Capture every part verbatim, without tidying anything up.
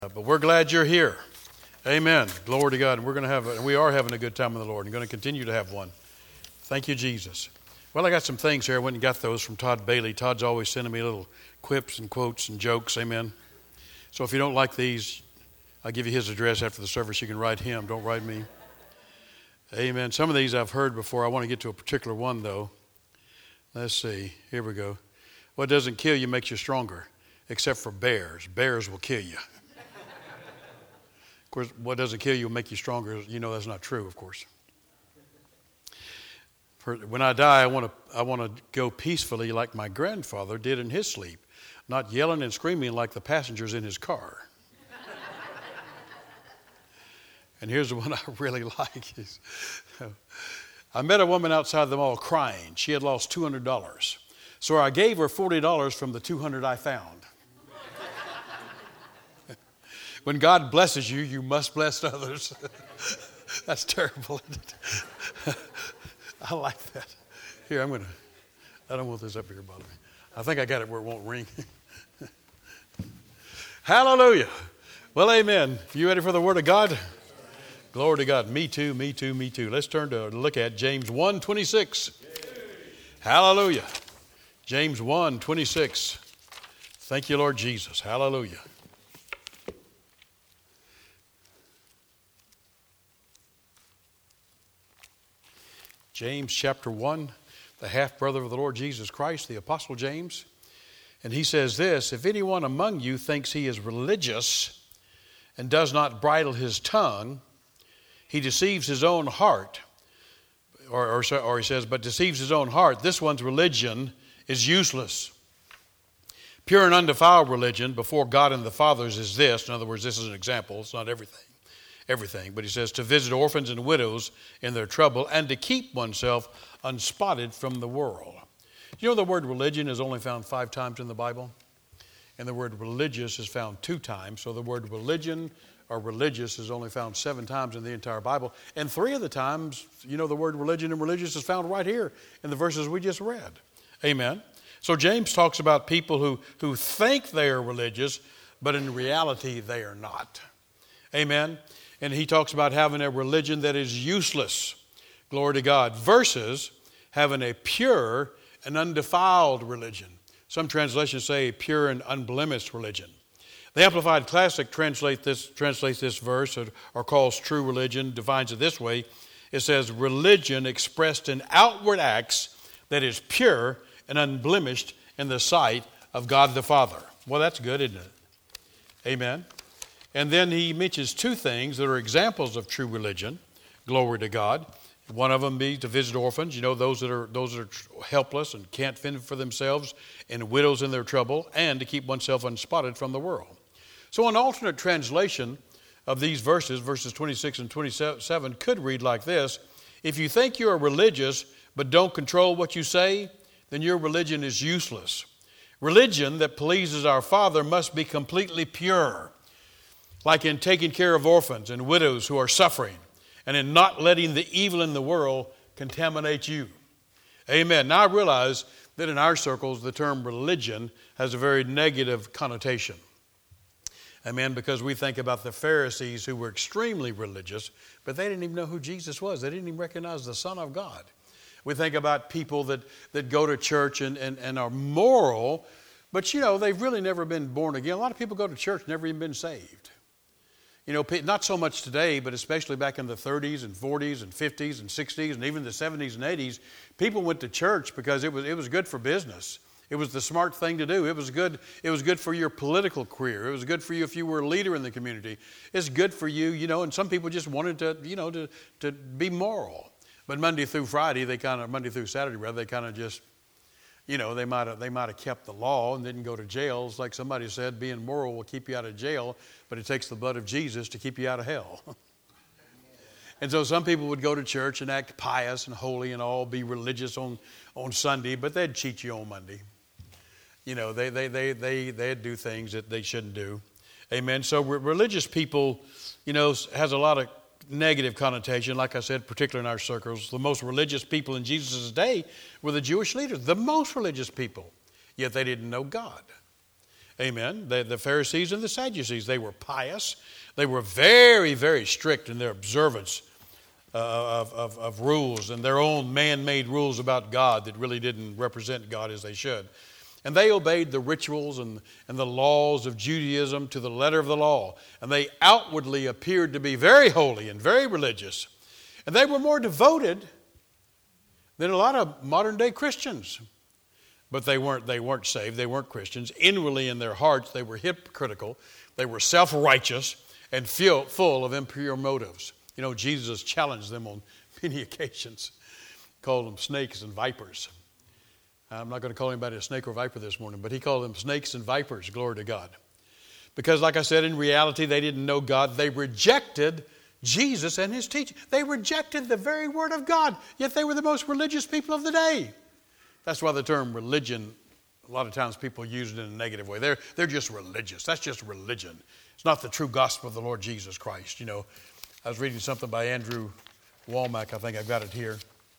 But we're glad you're here. Amen. Glory to God. And we're going to have, a, we are having a good time with the Lord and going to continue to have one. Thank you, Jesus. Well, I got some things here. I went and got those from Todd Bailey. Todd's always sending me little quips and quotes and jokes. Amen. So if you don't like these, I'll give you his address after the service. You can write him. Don't write me. Amen. Some of these I've heard before. I want to get to a particular one, though. Let's see. Here we go. What doesn't kill you makes you stronger, except for bears. Bears will kill you. Of course, what doesn't kill you will make you stronger. You know that's not true, of course. For when I die, I want to I want to go peacefully like my grandfather did in his sleep, not yelling and screaming like the passengers in his car. And here's the one I really like. Is, I met a woman outside the mall crying. She had lost two hundred dollars. So I gave her forty dollars from the two hundred dollars I found. When God blesses you, you must bless others. That's terrible, isn't it? I like that. Here, I'm going to, I don't want this up here bothering me. I think I got it where it won't ring. Hallelujah. Well, amen. You ready for the Word of God? Glory to God. Me too, me too, me too. Let's turn to look at James one twenty-six. Hallelujah. James one twenty-six. Thank you, Lord Jesus. Hallelujah. James chapter one, the half-brother of the Lord Jesus Christ, the Apostle James. And he says this, if anyone among you thinks he is religious and does not bridle his tongue, he deceives his own heart. Or, or, or he says, but deceives his own heart. This one's religion is useless. Pure and undefiled religion before God and the fathers is this. In other words, this is an example. It's not everything. Everything. But he says to visit orphans and widows in their trouble and to keep oneself unspotted from the world. You know the word religion is only found five times in the Bible? And the word religious is found two times. So the word religion or religious is only found seven times in the entire Bible. And three of the times, you know, the word religion and religious is found right here in the verses we just read. Amen. So James talks about people who, who think they are religious, but in reality they are not. Amen. And he talks about having a religion that is useless, glory to God, versus having a pure and undefiled religion. Some translations say pure and unblemished religion. The Amplified Classic translate this, translates this verse, or, or calls true religion, defines it this way. It says, religion expressed in outward acts that is pure and unblemished in the sight of God the Father. Well, that's good, isn't it? Amen. And then he mentions two things that are examples of true religion. Glory to God. One of them be to visit orphans, you know, those that are those that are helpless and can't fend for themselves, and widows in their trouble, and to keep oneself unspotted from the world. So an alternate translation of these verses, verses twenty-six and twenty-seven, could read like this. If you think you are religious but don't control what you say, then your religion is useless. Religion that pleases our Father must be completely pure. Like in taking care of orphans and widows who are suffering, and in not letting the evil in the world contaminate you. Amen. Now I realize that in our circles the term religion has a very negative connotation. Amen. Because we think about the Pharisees who were extremely religious, but they didn't even know who Jesus was. They didn't even recognize the Son of God. We think about people that, that go to church and, and, and are moral, but you know, they've really never been born again. A lot of people go to church, never even been saved. You know, not so much today, but especially back in the thirties and forties and fifties and sixties and even the seventies and eighties, people went to church because it was it was good for business. It was the smart thing to do. It was good. It was good for your political career. It was good for you if you were a leader in the community. It's good for you, you know, and some people just wanted to, you know, to, to be moral. But Monday through Friday, they kind of, Monday through Saturday, rather, they kind of just, you know, they might have they might have kept the law and didn't go to jail. It's like somebody said, being moral will keep you out of jail, but it takes the blood of Jesus to keep you out of hell. And so some people would go to church and act pious and holy and all, be religious on, on Sunday, but they'd cheat you on Monday. You know, they they they they they'd do things that they shouldn't do. Amen. So religious people, you know, has a lot of negative connotation, like I said, particularly in our circles. The most religious people in Jesus' day were the Jewish leaders, the most religious people, yet they didn't know God. Amen. The, the Pharisees and the Sadducees, they were pious. They were very, very strict in their observance uh, of, of, of rules and their own man-made rules about God that really didn't represent God as they should. And they obeyed the rituals and, and the laws of Judaism to the letter of the law. And they outwardly appeared to be very holy and very religious. And they were more devoted than a lot of modern-day Christians. But they weren't, they weren't saved. They weren't Christians. Inwardly in their hearts, they were hypocritical. They were self-righteous and full, full of impure motives. You know, Jesus challenged them on many occasions. Called them snakes and vipers. I'm not going to call anybody a snake or viper this morning, but he called them snakes and vipers, glory to God. Because like I said, in reality, they didn't know God. They rejected Jesus and his teaching. They rejected the very word of God, yet they were the most religious people of the day. That's why the term religion, a lot of times people use it in a negative way. They're, they're just religious. That's just religion. It's not the true gospel of the Lord Jesus Christ. You know, I was reading something by Andrew Womack. I think I've got it here.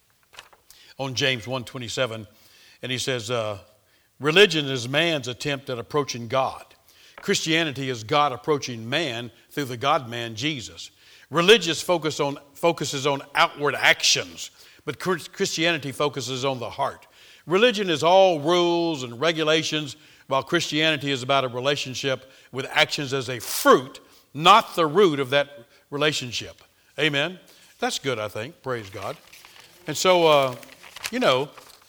On James one twenty-seven. And he says, uh, religion is man's attempt at approaching God. Christianity is God approaching man through the God-man, Jesus. Religious focus on, focuses on outward actions, but Christianity focuses on the heart. Religion is all rules and regulations, while Christianity is about a relationship with actions as a fruit, not the root of that relationship. Amen? That's good, I think. Praise God. And so, uh, you know,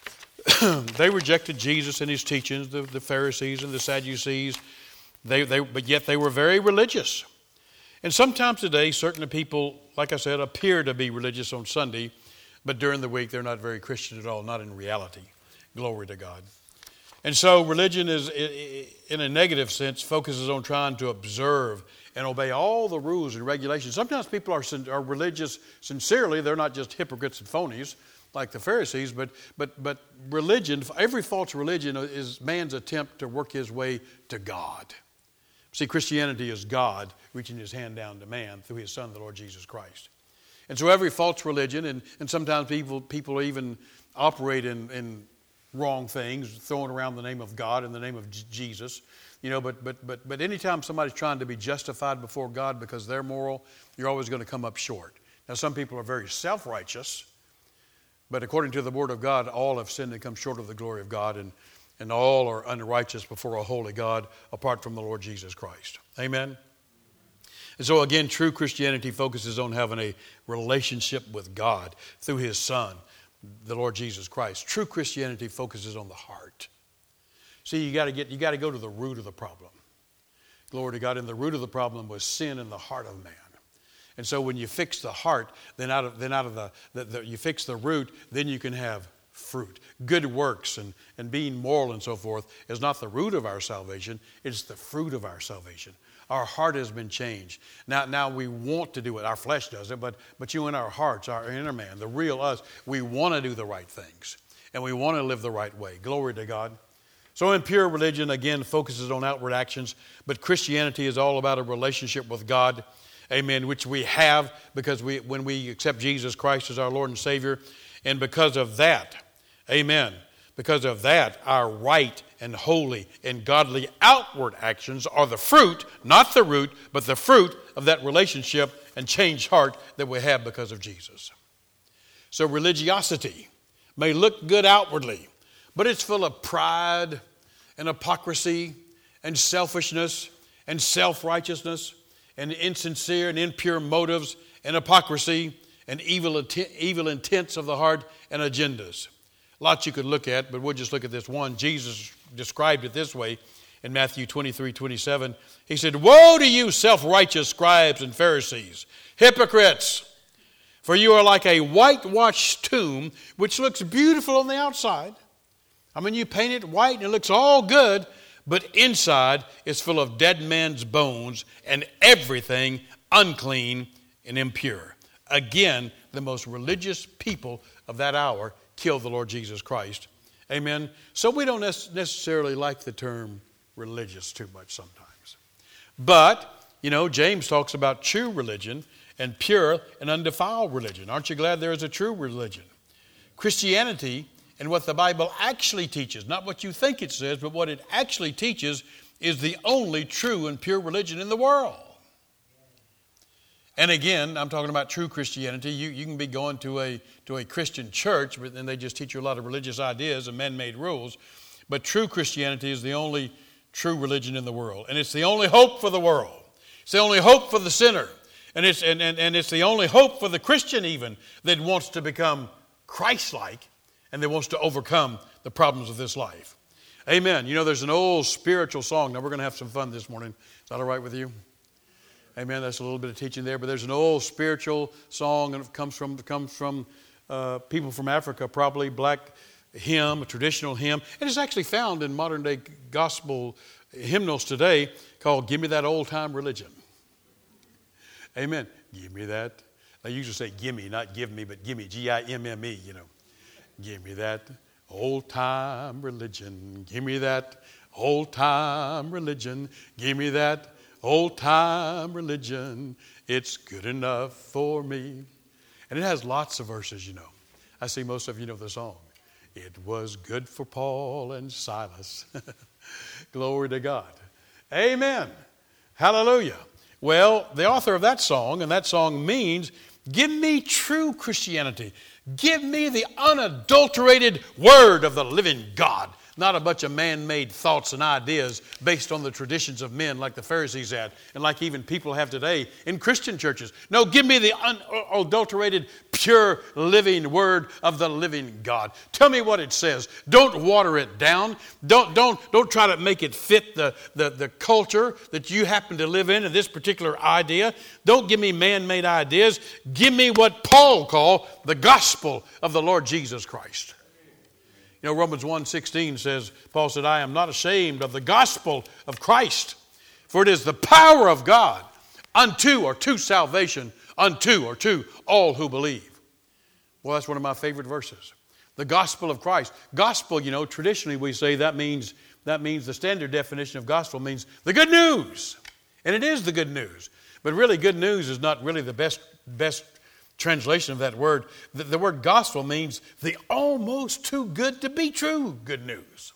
they rejected Jesus and his teachings, the, the Pharisees and the Sadducees, they, they, but yet they were very religious. And sometimes today, certain people, like I said, appear to be religious on Sunday, but during the week they're not very Christian at all, not in reality. Glory to God. And so religion is, in a negative sense, focuses on trying to observe and obey all the rules and regulations. Sometimes people are, are religious sincerely. They're not just hypocrites and phonies like the Pharisees, but but but religion, every false religion is man's attempt to work his way to God. See, Christianity is God reaching his hand down to man through his Son, the Lord Jesus Christ. And so every false religion, and, and sometimes people people even operate in, in wrong things, throwing around the name of God and the name of J- Jesus. You know, but but but but anytime somebody's trying to be justified before God because they're moral, you're always going to come up short. Now, some people are very self-righteous, but according to the Word of God, all have sinned and come short of the glory of God, and, and all are unrighteous before a holy God apart from the Lord Jesus Christ. Amen? And so again, true Christianity focuses on having a relationship with God through his Son, the Lord Jesus Christ. True Christianity focuses on the heart. See, you got to get you got to go to the root of the problem. Glory to God. And the root of the problem was sin in the heart of man. And so when you fix the heart, then out of, then out of the, the, the, you fix the root, then you can have fruit. Good works and, and being moral and so forth is not the root of our salvation. It's the fruit of our salvation. Our heart has been changed. Now, now we want to do it. Our flesh does it, but, but you in our hearts, our inner man, the real us, we want to do the right things. And we want to live the right way. Glory to God. So impure religion, again, focuses on outward actions, but Christianity is all about a relationship with God. Amen, which we have because we when we accept Jesus Christ as our Lord and Savior. And because of that, amen, because of that, our right and holy and godly outward actions are the fruit, not the root, but the fruit of that relationship and changed heart that we have because of Jesus. So religiosity may look good outwardly, but it's full of pride and hypocrisy and selfishness and self-righteousness and insincere and impure motives and hypocrisy and evil, evil intents of the heart and agendas. Lots you could look at, but we'll just look at this one. Jesus described it this way in Matthew twenty-three twenty-seven. He said, "Woe to you, self-righteous scribes and Pharisees, hypocrites! For you are like a whitewashed tomb, which looks beautiful on the outside." I mean, you paint it white and it looks all good, but inside it's full of dead men's bones and everything unclean and impure. Again, the most religious people of that hour killed the Lord Jesus Christ. Amen. So we don't necessarily like the term religious too much sometimes. But, you know, James talks about true religion and pure and undefiled religion. Aren't you glad there is a true religion? Christianity and what the Bible actually teaches, not what you think it says, but what it actually teaches, is the only true and pure religion in the world. And again, I'm talking about true Christianity. You, you can be going to a, to a Christian church, but then they just teach you a lot of religious ideas and man-made rules. But true Christianity is the only true religion in the world. And it's the only hope for the world. It's the only hope for the sinner. And it's, and, and, and it's the only hope for the Christian even that wants to become Christ-like and that wants to overcome the problems of this life. Amen. You know, there's an old spiritual song. Now, we're going to have some fun this morning. Is that all right with you? Amen. That's a little bit of teaching there. But there's an old spiritual song, and it comes from, it comes from uh, people from Africa, probably black hymn, a traditional hymn. And it's actually found in modern-day gospel hymnals today called Give Me That Old Time Religion. Amen. Give me that. They usually say gimme, not give me, but gimme, G I M M E, you know. Give me that old time religion. Give me that old time religion. Give me that old time religion. It's good enough for me. And it has lots of verses, you know. I see most of you know the song. It was good for Paul and Silas. Glory to God. Amen. Hallelujah. Well, the author of that song, and that song means, give me true Christianity. Give me the unadulterated word of the living God. Not a bunch of man-made thoughts and ideas based on the traditions of men like the Pharisees had and like even people have today in Christian churches. No, give me the unadulterated, pure, living word of the living God. Tell me what it says. Don't water it down. Don't, don't, don't try to make it fit the, the, the culture that you happen to live in and this particular idea. Don't give me man-made ideas. Give me what Paul called the gospel of the Lord Jesus Christ. You know, Romans one sixteen says, Paul said, I am not ashamed of the gospel of Christ, for it is the power of God unto or to salvation, unto or to all who believe. Well, that's one of my favorite verses. The gospel of Christ. Gospel, you know, traditionally we say that means, that means the standard definition of gospel means the good news. And it is the good news. But really, good news is not really the best, best translation of that word. The, the word gospel means the almost too good to be true good news.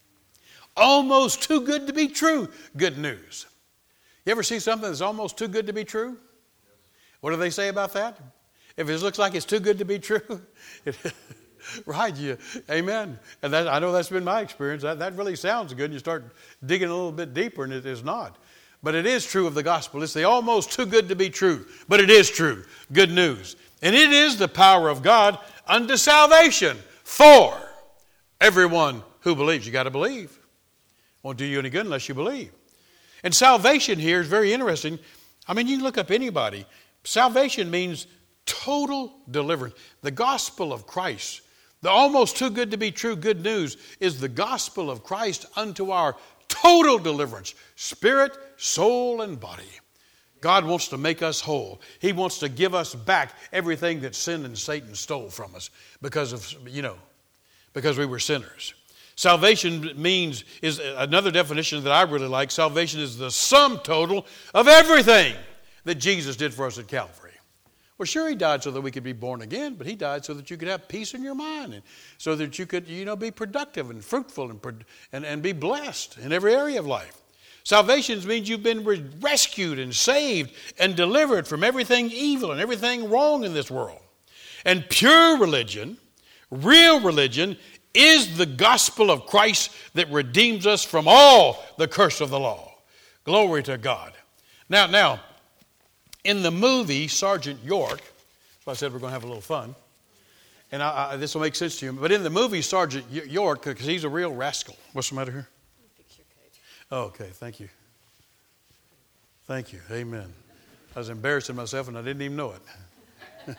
Almost too good to be true good news. You ever see something that's almost too good to be true? What do they say about that? If it looks like it's too good to be true, it, right? You, amen. And that, I know that's been my experience. That, that really sounds good. And you start digging a little bit deeper, and it is not. But it is true of the gospel. It's the almost too good to be true. But it is true. Good news. And it is the power of God unto salvation for everyone who believes. You got to believe. Won't do you any good unless you believe. And salvation here is very interesting. I mean, you can look up anybody. Salvation means total deliverance. The gospel of Christ, the almost too good to be true good news, is the gospel of Christ unto our total deliverance, spirit, soul, and body. God wants to make us whole. He wants to give us back everything that sin and Satan stole from us because of, you know, because we were sinners. Salvation means, is another definition that I really like. Salvation is the sum total of everything that Jesus did for us at Calvary. Well, sure, he died so that we could be born again, but he died so that you could have peace in your mind and so that you could, you know, be productive and fruitful and, and, and be blessed in every area of life. Salvation means you've been rescued and saved and delivered from everything evil and everything wrong in this world. And pure religion, real religion, is the gospel of Christ that redeems us from all the curse of the law. Glory to God. Now, now, in the movie Sergeant York, so I said we're going to have a little fun, and I, I, this will make sense to you, but in the movie Sergeant York, because he's a real rascal. What's the matter here? Fix your cage. Oh, okay, thank you. Thank you, amen. I was embarrassing myself and I didn't even know it.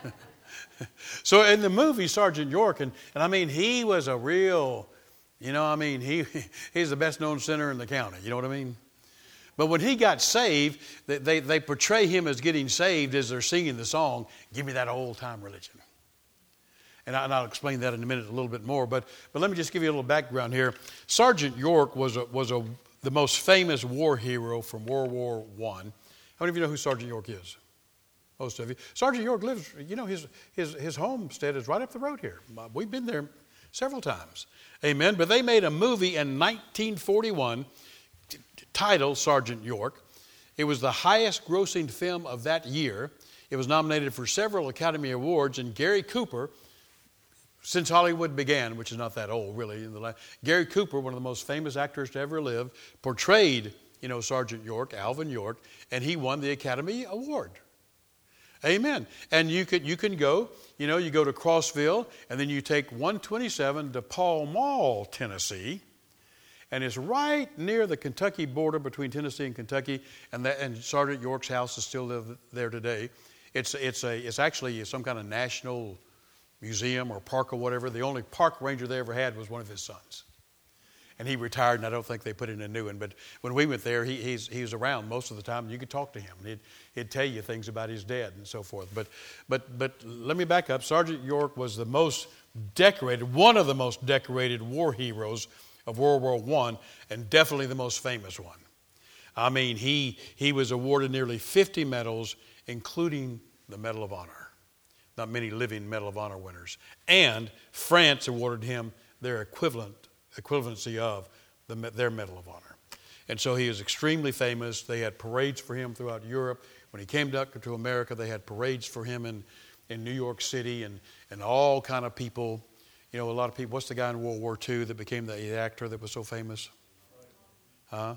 So in the movie Sergeant York, and, and I mean, he was a real, you know, I mean, he he's the best known sinner in the county, you know what I mean? But when he got saved, they, they, they portray him as getting saved as they're singing the song, Give Me That Old Time Religion. And, I, and I'll explain that in a minute a little bit more. But, but let me just give you a little background here. Sergeant York was, a, was a, the most famous war hero from World War One. How many of you know who Sergeant York is? Most of you. Sergeant York lives, you know, his, his, his homestead is right up the road here. We've been there several times. Amen. But they made a movie in nineteen forty-one title, Sergeant York. It was the highest grossing film of that year. It was nominated for several Academy Awards, and Gary Cooper, since Hollywood began, which is not that old really, in the last, Gary Cooper, one of the most famous actors to ever live, portrayed, you know, Sergeant York, Alvin York, and he won the Academy Award. Amen. And you could you can go, you know, you go to Crossville, and then you take one twenty-seven to Pall Mall, Tennessee, and it's right near the Kentucky border between Tennessee and Kentucky, and that and Sergeant York's house is still there today. It's it's a it's actually some kind of national museum or park or whatever. The only park ranger they ever had was one of his sons. And he retired, and I don't think they put in a new one. But when we went there, he, he's, he was around most of the time. You could talk to him. And he'd, he'd tell you things about his dad and so forth. But, but, but let me back up. Sergeant York was the most decorated, one of the most decorated war heroes of World War One, and definitely the most famous one. I mean, he, he was awarded nearly fifty medals, including the Medal of Honor. Not many living Medal of Honor winners. And France awarded him their equivalent equivalency of the, their Medal of Honor. And so he is extremely famous. They had parades for him throughout Europe. When he came back to America, they had parades for him in, in New York City, and, and all kind of people. You know, a lot of people. What's the guy in World War Two that became the, the actor that was so famous? Huh?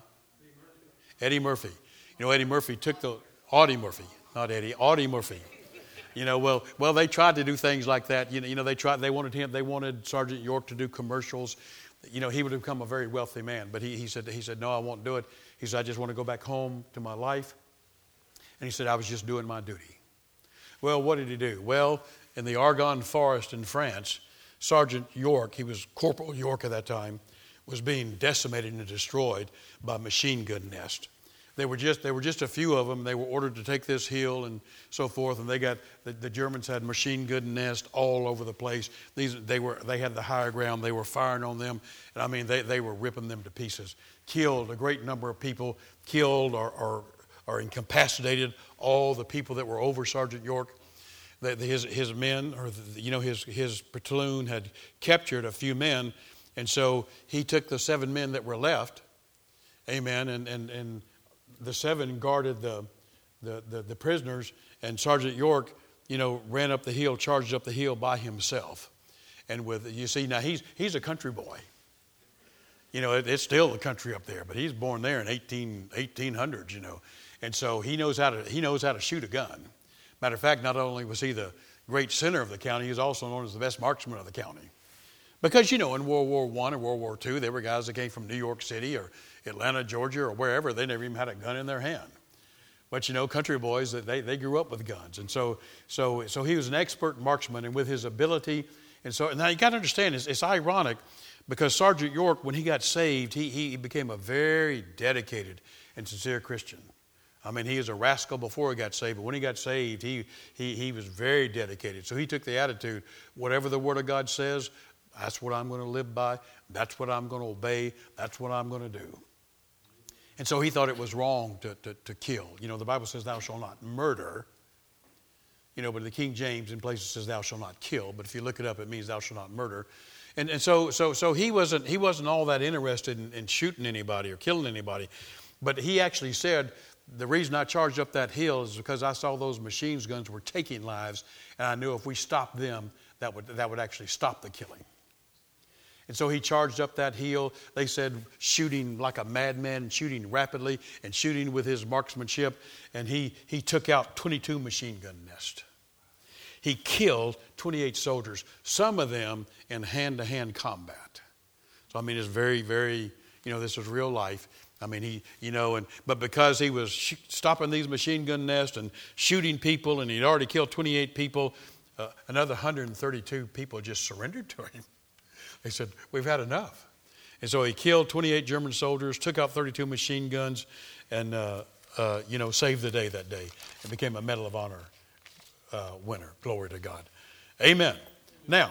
Eddie Murphy. You know, Eddie Murphy took the, Audie Murphy, not Eddie, Audie Murphy. You know, well, well, they tried to do things like that. You know, you know, they tried. They wanted him. They wanted Sergeant York to do commercials. You know, he would have become a very wealthy man. But he, he said, he said, no, I won't do it. He said, I just want to go back home to my life. And he said, I was just doing my duty. Well, what did he do? Well, in the Argonne Forest in France, Sergeant York, he was Corporal York at that time, was being decimated and destroyed by a machine gun nest. They were just they were just a few of them. They were ordered to take this hill and so forth, and they got the, the Germans had machine gun nests all over the place. These they were they had the higher ground. They were firing on them, and I mean they, they were ripping them to pieces. Killed a great number of people. Killed or or, or incapacitated all the people that were over Sergeant York. The, the, his his men or the, you know his his platoon had captured a few men, and so he took the seven men that were left. Amen. And and and. The seven guarded the, the, the, the prisoners, and Sergeant York, you know, ran up the hill, charged up the hill by himself. And with, you see, now he's he's a country boy. You know, it, it's still the country up there, but he's born there in eighteen, eighteen hundreds, you know. And so he knows how to he knows how to shoot a gun. Matter of fact, not only was he the great center of the county, he was also known as the best marksman of the county. Because, you know, in World War One and World War Two, there were guys that came from New York City or Atlanta, Georgia, or wherever. They never even had a gun in their hand. But, you know, country boys, they, they grew up with guns. And so so so he was an expert marksman, and with his ability. And so now you got to understand, it's, it's ironic because Sergeant York, when he got saved, he, he became a very dedicated and sincere Christian. I mean, he was a rascal before he got saved, but when he got saved, he he he was very dedicated. So he took the attitude, whatever the Word of God says, that's what I'm going to live by. That's what I'm going to obey. That's what I'm going to do. And so he thought it was wrong to, to, to kill. You know, the Bible says thou shalt not murder. You know, but the King James in places says thou shalt not kill. But if you look it up, it means thou shalt not murder. And and so so so he wasn't he wasn't all that interested in, in shooting anybody or killing anybody. But he actually said, the reason I charged up that hill is because I saw those machine guns were taking lives, and I knew if we stopped them, that would that would actually stop the killing. And so he charged up that hill, they said, shooting like a madman, shooting rapidly and shooting with his marksmanship. And he, he took out twenty-two machine gun nests. He killed twenty-eight soldiers, some of them in hand-to-hand combat. So, I mean, it's very, very, you know, this was real life. I mean, he, you know, and but because he was sh- stopping these machine gun nests and shooting people, and he'd already killed twenty-eight people, uh, another one hundred thirty-two people just surrendered to him. They said, we've had enough. And so he killed twenty-eight German soldiers, took out thirty-two machine guns, and, uh, uh, you know, saved the day that day and became a Medal of Honor uh, winner. Glory to God. Amen. Now,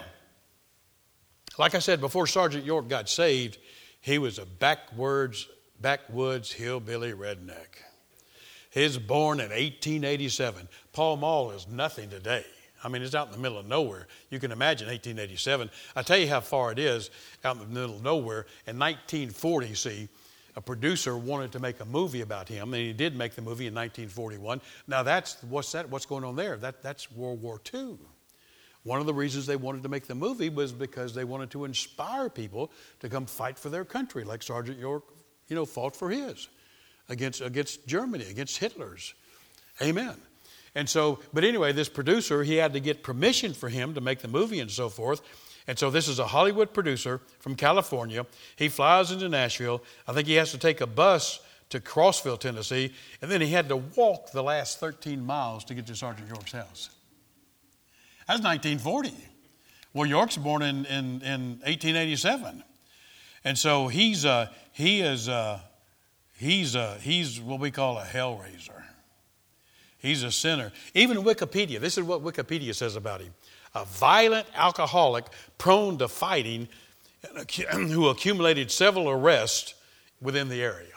like I said, before Sergeant York got saved, he was a backwards, backwoods hillbilly redneck. He was born in eighteen eighty-seven. Pall Mall is nothing today. I mean, it's out in the middle of nowhere. You can imagine eighteen eighty-seven. I'll tell you how far it is out in the middle of nowhere. In nineteen forty, see, a producer wanted to make a movie about him, and he did make the movie in nineteen forty-one. Now that's what's that? What's going on there? That that's World War Two. One of the reasons they wanted to make the movie was because they wanted to inspire people to come fight for their country, like Sergeant York, you know, fought for his against against Germany, against Hitler's. Amen. And so, but anyway, this producer, he had to get permission for him to make the movie and so forth. And so this is a Hollywood producer from California. He flies into Nashville. I think he has to take a bus to Crossville, Tennessee, and then he had to walk the last thirteen miles to get to Sergeant York's house. That's nineteen forty. Well, York's born in, in, in eighteen eighty-seven. And so he's uh, he is uh, he's uh, he's what we call a hellraiser. He's a sinner. Even Wikipedia, this is what Wikipedia says about him. A violent alcoholic prone to fighting who accumulated several arrests within the area.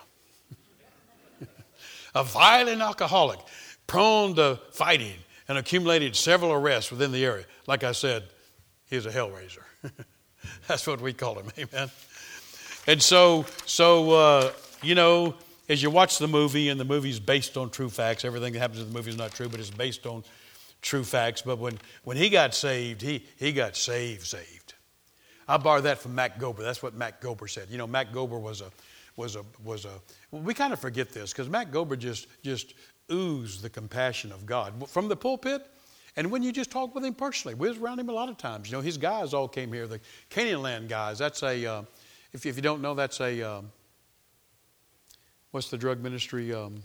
A violent alcoholic prone to fighting and accumulated several arrests within the area. Like I said, he's a hellraiser. That's what we call him, amen. And so, so uh, you know, as you watch the movie, and the movie's based on true facts, everything that happens in the movie is not true, but it's based on true facts. But when, when he got saved, he, he got saved, saved. I borrowed that from Mac Gober. That's what Mac Gober said. You know, Mac Gober was a, was a, was a, well, we kind of forget this because Mac Gober just, just oozed the compassion of God from the pulpit. And when you just talk with him personally, we was around him a lot of times. You know, his guys all came here, the Canaan Land guys. That's a, uh, if, if you don't know, that's a, um, what's the drug ministry, um,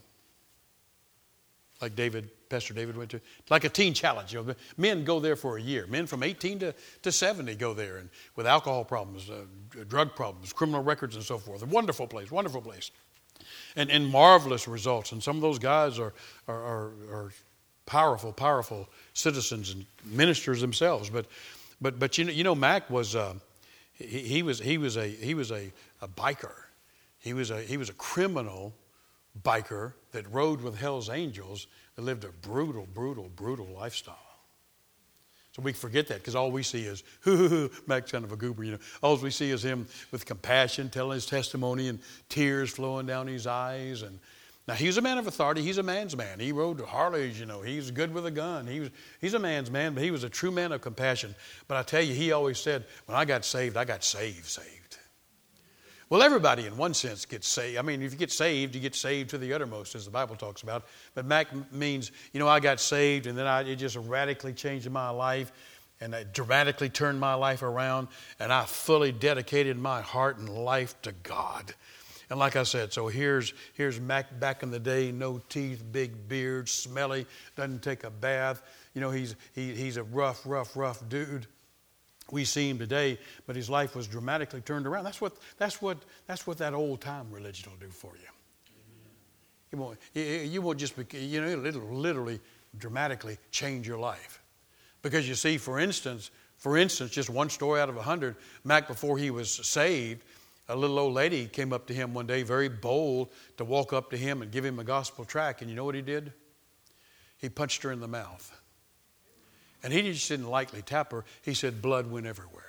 like David, Pastor David went to? Like a teen challenge. You know, men go there for a year. Men from eighteen to, to seventy go there, and with alcohol problems, uh, drug problems, criminal records, and so forth. A wonderful place, wonderful place. And, and marvelous results. And some of those guys are, are, are, are powerful, powerful citizens and ministers themselves. But, but, but you know, you know, Mac was, uh, he, he was, he was a, he was a, a biker. He was a, he was a criminal biker that rode with Hell's Angels that lived a brutal, brutal, brutal lifestyle. So we forget that because all we see is, hoo, hoo, hoo, Mac's kind of a goober, you know. All we see is him with compassion, telling his testimony and tears flowing down his eyes. And now he's a man of authority. He's a man's man. He rode Harleys, you know. He's good with a gun. He was, he's a man's man, but he was a true man of compassion. But I tell you, he always said, when I got saved, I got saved, saved. Well, everybody in one sense gets saved. I mean, if you get saved, you get saved to the uttermost, as the Bible talks about. But Mac means, you know, I got saved, and then I, it just radically changed my life, and it dramatically turned my life around, and I fully dedicated my heart and life to God. And like I said, so here's here's Mac back in the day, no teeth, big beard, smelly, doesn't take a bath. You know, he's he, he's a rough, rough, rough dude. We see him today, but his life was dramatically turned around. That's what that's what that's what that old time religion will do for you. You won't you won't just be, you know, it'll literally dramatically change your life, because you see, for instance, for instance, just one story out of a hundred. Mac, before he was saved, a little old lady came up to him one day, very bold, to walk up to him and give him a gospel tract. And you know what he did? He punched her in the mouth. And he just didn't lightly tap her. He said blood went everywhere.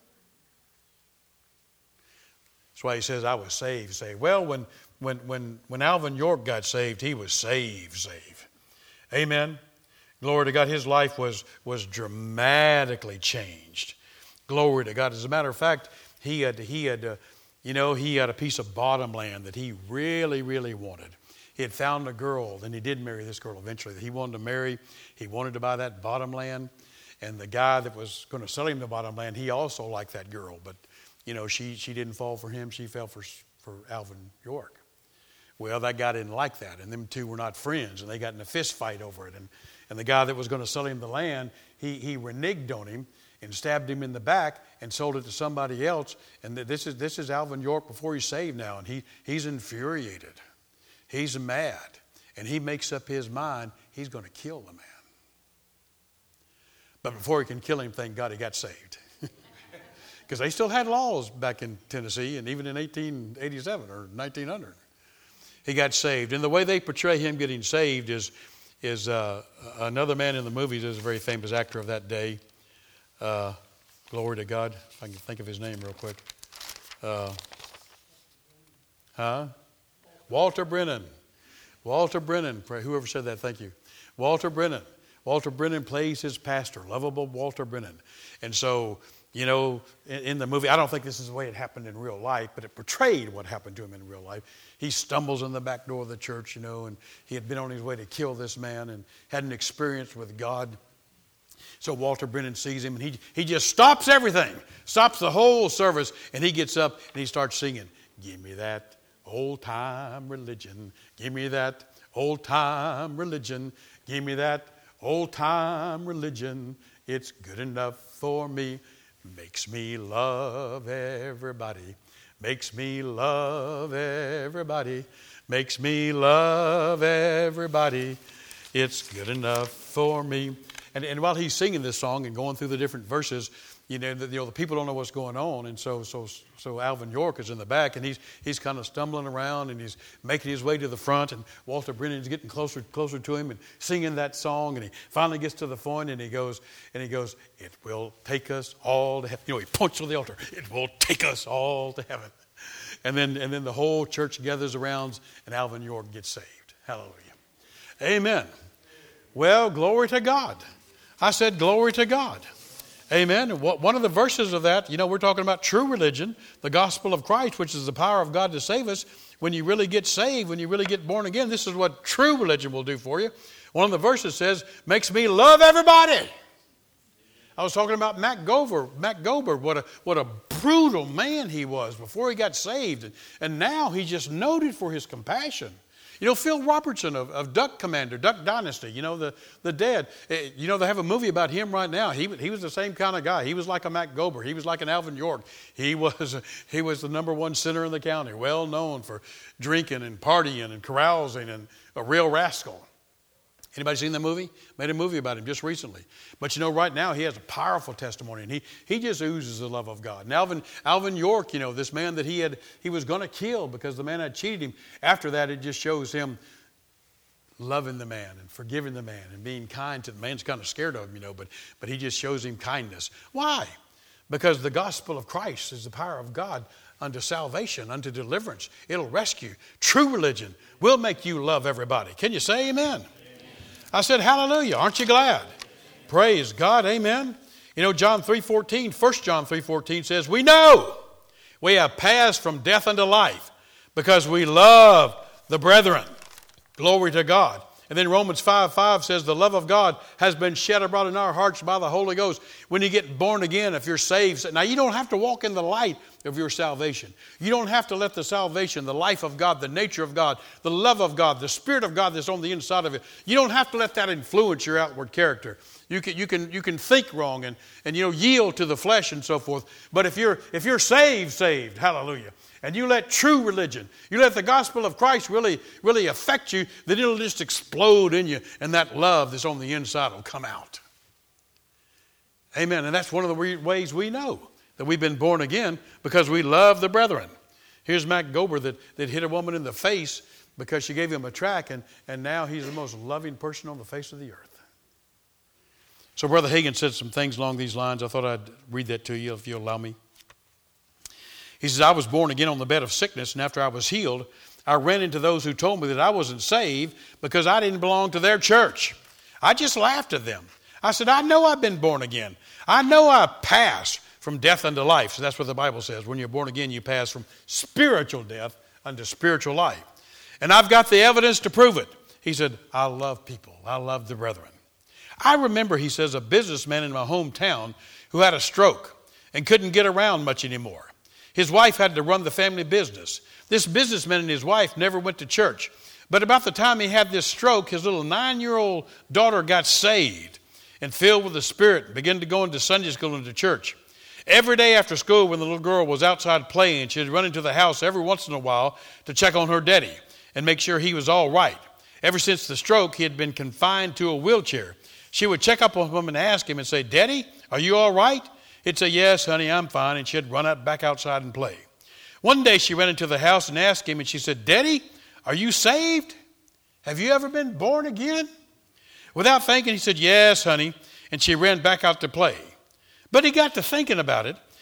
That's why he says, I was saved, saved. Well, when, when, when, when Alvin York got saved, he was saved, saved. Amen. Glory to God. His life was, was dramatically changed. Glory to God. As a matter of fact, he had, he had uh, you know, he had a piece of bottom land that he really, really wanted. He had found a girl, and he did marry this girl eventually that he wanted to marry. He wanted to buy that bottom land. And the guy that was going to sell him the bottom land, he also liked that girl. But, you know, she, she didn't fall for him. She fell for, for Alvin York. Well, that guy didn't like that. And them two were not friends. And they got in a fist fight over it. And, and the guy that was going to sell him the land, he, he reneged on him and stabbed him in the back and sold it to somebody else. And this is, this is Alvin York before he's saved now. And he, he's infuriated. He's mad, and he makes up his mind he's going to kill the man. But before he can kill him, thank God he got saved. Because they still had laws back in Tennessee, and even in eighteen eighty-seven or nineteen hundred. He got saved. And the way they portray him getting saved is, is uh, another man in the movies is a very famous actor of that day. Uh, glory to God. If I can think of his name real quick. Uh, Huh? Walter Brennan. Walter Brennan. Whoever said that, thank you. Walter Brennan. Walter Brennan plays his pastor, lovable Walter Brennan. And so, you know, in, in the movie, I don't think this is the way it happened in real life, but it portrayed what happened to him in real life. He stumbles in the back door of the church, you know, and he had been on his way to kill this man and had an experience with God. So Walter Brennan sees him, and he, he just stops everything, stops the whole service, and he gets up and he starts singing, "Give me that old-time religion, give me that old-time religion, give me that old-time religion, it's good enough for me, makes me love everybody, makes me love everybody, makes me love everybody, it's good enough for me." And, and while he's singing this song and going through the different verses, you know, the, you know, the people don't know what's going on. And so so so Alvin York is in the back, and he's he's kind of stumbling around, and he's making his way to the front, and Walter Brennan's getting closer closer to him and singing that song, and he finally gets to the point, and he goes, and he goes, "It will take us all to heaven." You know, he points to the altar. "It will take us all to heaven." And then and then the whole church gathers around, and Alvin York gets saved. Hallelujah. Amen. Well, glory to God. I said glory to God. Amen. And what, one of the verses of that, you know, we're talking about true religion, the gospel of Christ, which is the power of God to save us. When you really get saved, when you really get born again, this is what true religion will do for you. One of the verses says, makes me love everybody. I was talking about Mac Gober. Mac Gober, what a, what a brutal man he was before he got saved. And, and now he's just noted for his compassion. You know, Phil Robertson of, of Duck Commander, Duck Dynasty, you know, the, the dead. You know, they have a movie about him right now. He, he was the same kind of guy. He was like a Mac Gober. He was like an Alvin York. He was, he was the number one sinner in the county, well known for drinking and partying and carousing and a real rascal. Anybody seen that movie? Made a movie about him just recently. But you know, right now he has a powerful testimony, and he, he just oozes the love of God. And Alvin, Alvin York, you know, this man that he had he was going to kill because the man had cheated him. After that, it just shows him loving the man and forgiving the man and being kind to the man's kind of scared of him, you know, but but he just shows him kindness. Why? Because the gospel of Christ is the power of God unto salvation, unto deliverance. It'll rescue. True religion will make you love everybody. Can you say amen? I said, hallelujah. Aren't you glad? Praise God. Amen. You know, John three fourteen, First John three fourteen says, we know we have passed from death unto life because we love the brethren. Glory to God. And then Romans five five says the love of God has been shed abroad in our hearts by the Holy Ghost. When you get born again, if you're saved, now you don't have to walk in the light of your salvation. You don't have to let the salvation, the life of God, the nature of God, the love of God, the Spirit of God that's on the inside of you, you don't have to let that influence your outward character. You can, you can, you can think wrong and, and you know, yield to the flesh and so forth. But if you're, if you're saved, saved, hallelujah, and you let true religion, you let the gospel of Christ really, really affect you, then it'll just explode in you, and that love that's on the inside will come out. Amen. And that's one of the ways we know that we've been born again, because we love the brethren. Here's Mac Gober that, that hit a woman in the face because she gave him a tract, and, and now he's the most loving person on the face of the earth. So Brother Hagin said some things along these lines. I thought I'd read that to you if you'll allow me. He says, I was born again on the bed of sickness, and after I was healed, I ran into those who told me that I wasn't saved because I didn't belong to their church. I just laughed at them. I said, I know I've been born again. I know I passed from death unto life. So that's what the Bible says. When you're born again, you pass from spiritual death unto spiritual life. And I've got the evidence to prove it. He said, I love people. I love the brethren. I remember, he says, a businessman in my hometown who had a stroke and couldn't get around much anymore. His wife had to run the family business. This businessman and his wife never went to church. But about the time he had this stroke, his little nine-year-old daughter got saved and filled with the Spirit and began to go into Sunday school and to church. Every day after school, when the little girl was outside playing, she'd run into the house every once in a while to check on her daddy and make sure he was all right. Ever since the stroke, he had been confined to a wheelchair. She would check up on him and ask him and say, Daddy, are you all right? He'd say, yes, honey, I'm fine. And she'd run out back outside and play. One day she ran into the house and asked him, and she said, Daddy, are you saved? Have you ever been born again? Without thinking, he said, yes, honey. And she ran back out to play. But he got to thinking about it,